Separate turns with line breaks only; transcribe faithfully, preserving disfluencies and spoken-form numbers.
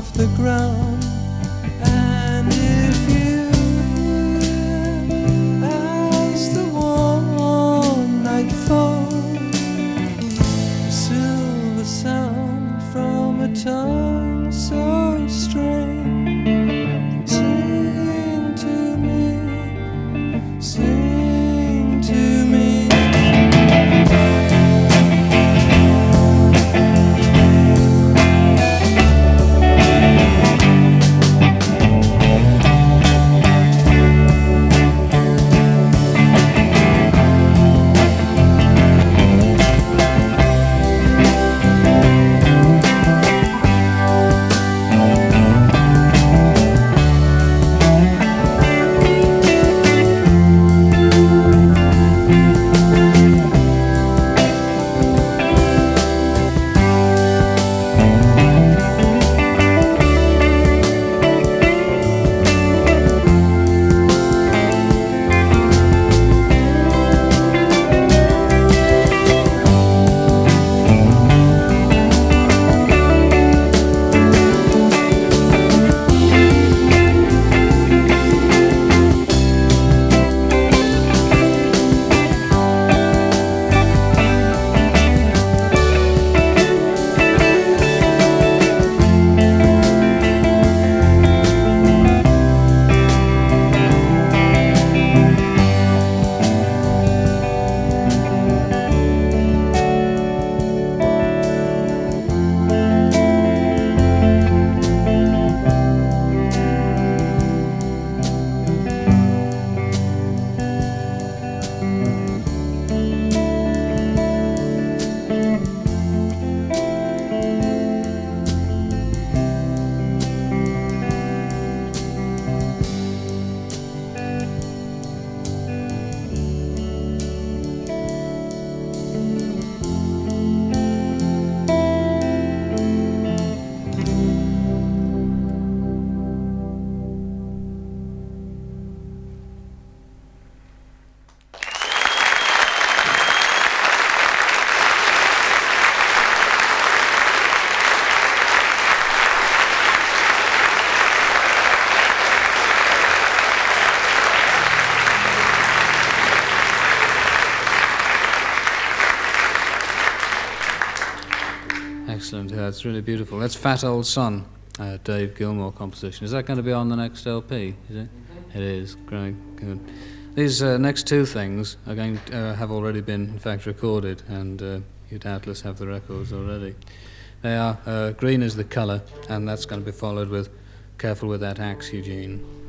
off the ground. And if you hear as the warm night falls, a silver sound from a tongue so strange, sing to me, sing to me.
Excellent, yeah, it's really beautiful. That's Fat Old Son, uh, Dave Gilmour composition. Is that going to be on the next L P, is it? It is, great, good. These uh, next two things are going to uh, have already been, in fact, recorded, and uh, you doubtless have the records already. They are uh, Green is the Colour, and that's going to be followed with Careful with That Axe, Eugene.